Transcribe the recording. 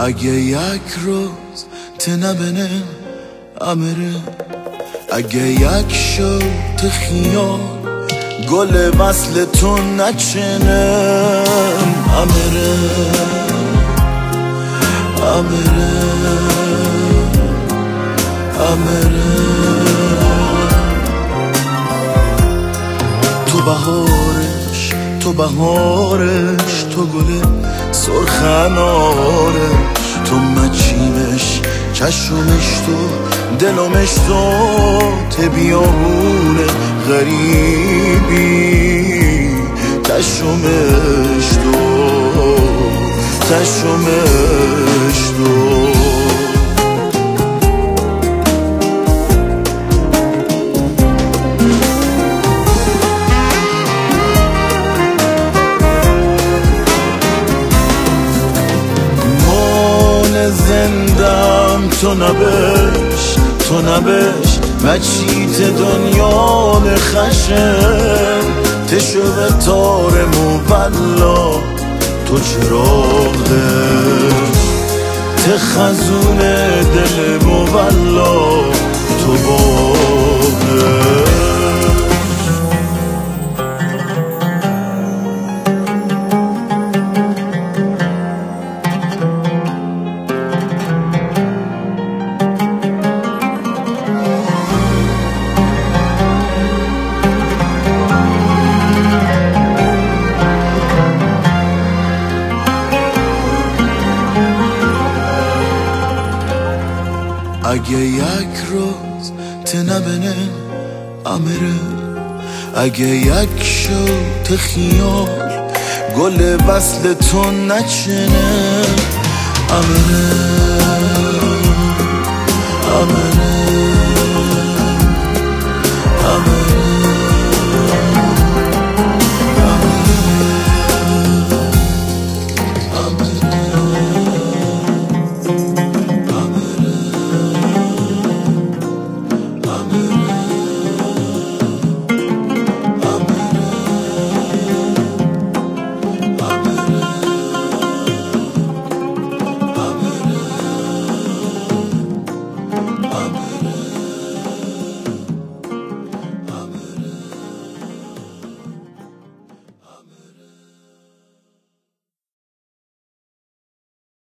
اگه یک روز تنبنه امره، اگه یک شوت خیال گل وصل تو نچنم امره امره امره. تو بهارش تو بهارش، تو گل سرخنارش، تو مچیمش چشمش تو دلمش تو تبیانون غریبی، چشمش تو چشمش تو. زندم تو نبش تو نبش، مچیت دنیا نخشم تشو به تار مولا، تو چراغش تخزون دل مولا، تو باغش. اگه یک روز تنبنه امره، اگه یک شوت خیال گل وصل تو نچنه امره امره امره.